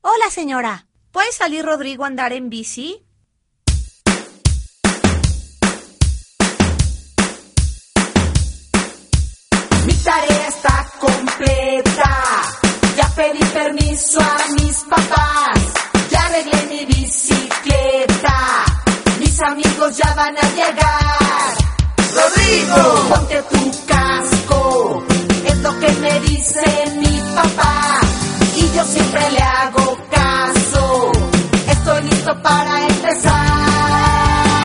Hola, señora. ¿Puede salir Rodrigo a andar en bici? Mi tarea está completa. Ya pedí permiso a mis papás. Ya arreglé mi bicicleta. Mis amigos ya van a llegar. Rodrigo, ponte tu casco. Es lo que me dice mi papá.